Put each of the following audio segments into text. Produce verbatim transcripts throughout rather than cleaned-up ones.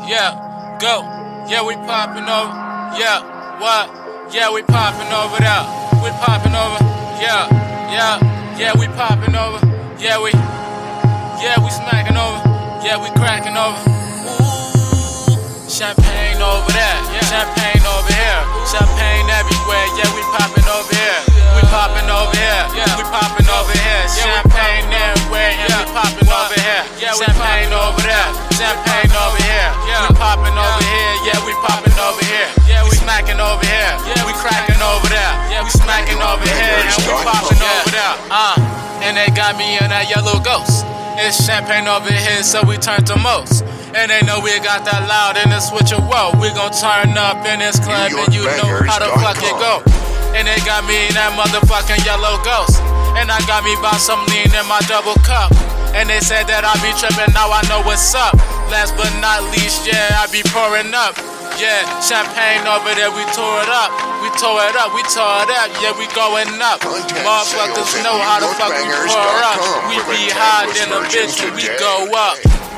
yeah, go. Yeah, we popping over. Yeah, what? Yeah, we popping over there. We popping over. Yeah, yeah, yeah, we popping over. Yeah, we, yeah, we smacking over. Yeah, we cracking over. Ooh, champagne over there. Champagne over here. Champagne everywhere. Yeah, we popping over here. We popping over here. We popping over here. Champagne everywhere. And we popping over here. Champagne over there. Champagne over here. We popping over here. Yeah, we popping over here. We smacking over here. We cracking over there. We smacking over here. And we popping over there. Uh, and they got me in that yellow ghost. It's champagne over here, so we turn to most. And they know we got that loud in the switcher. Whoa, we gon' turn up in this club, and you know how the fuck it go. And they got me in that motherfucking yellow ghost. And I got me about some lean in my double cup. And they said that I be trippin', now I know what's up. Last but not least, yeah, I be pouring up. Yeah, champagne over there, we tore it up. We tore it up, we tore it up, yeah, we going up. Motherfuckers know how the fuck we pour up. We be high than a bitch and we go up.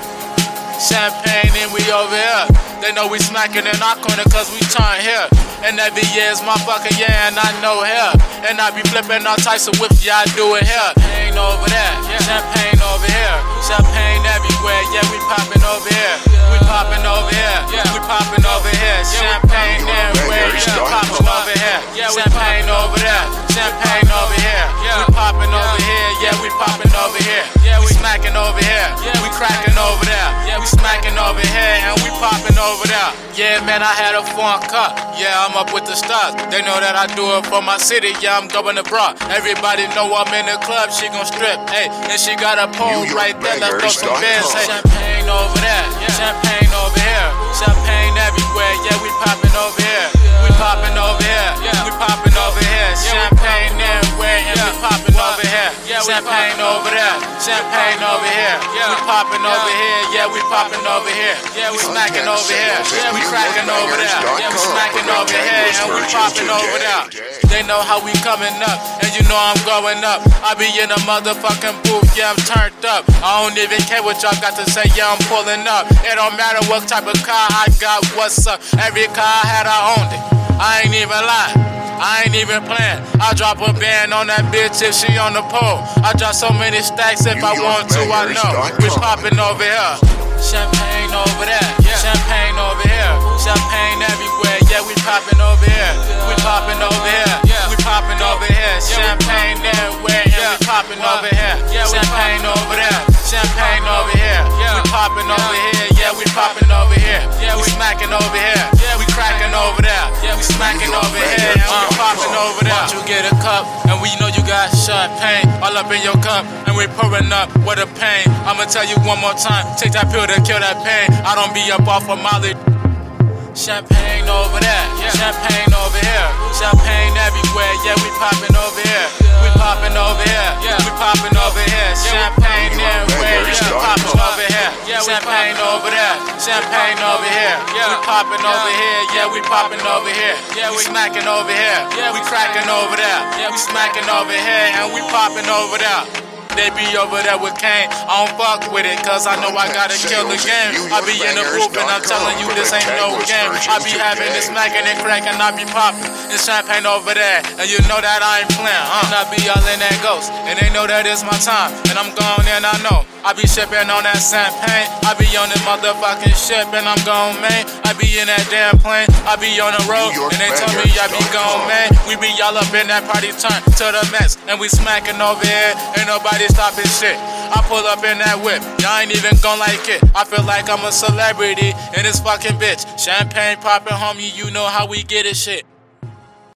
Champagne and we over here. They know we smacking in our corner cause we turn here. And every year is my fucking year and I know here. And I be flipping all types of whips, yeah, I do it here. Champagne over there, champagne over here. Champagne everywhere, yeah, we popping over here. We popping over here, we popping over here. Champagne everywhere, yeah, we popping over here. Champagne over there, champagne over here. We popping over here, yeah, we popping over here. We smacking over here, we cracking over there. We smacking over here and we popping over there. Yeah, man, I had a foreign cut. Yeah, I'm up with the stars. They know that I do it for my city. Yeah, I'm going abroad. Everybody know I'm in the club. She gon' strip. Hey, and she got a pole right there. Let's throw some bands. Hey, champagne over there. Champagne over here. Champagne everywhere. Yeah, we popping over here. We popping over here. We popping over here. Champagne everywhere. And we popping over here. Champagne over there. Champagne over here. We popping over here. Yeah, we popping over here. We smacking over here. We cracking over there. We smacking over here. And we popping over there. They know how we coming up. And you know I'm going up. I be in a motherfucking booth. Yeah, I'm turned up. I don't even care what y'all got to say. Yeah, I'm pulling up. It don't matter what type of car I got. What's up? Every car I had, I owned it. I ain't even lying. I ain't even playing. I drop a band on that bitch if she on the pole. I drop so many stacks if I want to, I know. We popping over here. Champagne over there. Champagne over here. Champagne everywhere. Yeah, we popping over here. We popping over here. We popping over here. Champagne everywhere. Yeah, we popping over here. Champagne over there. Champagne over here. We popping over here. Yeah, we popping over here. We smacking over here. We cracking over there. We smacking over here. And we popping over there. Once you get a cup, and we know you got champagne all up in your cup, and we pouring up with a pain. I'ma tell you one more time, take that pill to kill that pain. I don't be up off of Molly. Champagne over there, champagne over here. Champagne everywhere, yeah, we popping over here. We popping over here, we popping over here. Champagne everywhere, yeah, we popping over here. Champagne over there, champagne over here. We popping over here, yeah, we popping over here. We smacking over here, we cracking over there. We smacking over here, and we popping over there. They be over there with Kane. I don't fuck with it, cause I know I gotta kill the game. I be in the booth and I'm telling you this ain't no game. I be having this smacking and cracking, I be popping. It's champagne over there, and you know that I ain't playing, huh? I be all in that ghost, and they know that it's my time. And I'm gone and I know I be shipping on that champagne. I be on this motherfucking ship and I'm gone, man. I be in that damn plane. I be on the road, and they tell me I be gone, man. We be all up in that party, turn to the max, and we smacking over here. Ain't nobody stopping shit. I pull up in that whip, y'all ain't even gon' like it. I feel like I'm a celebrity in this fucking bitch. Champagne poppin', homie, you know how we get it shit.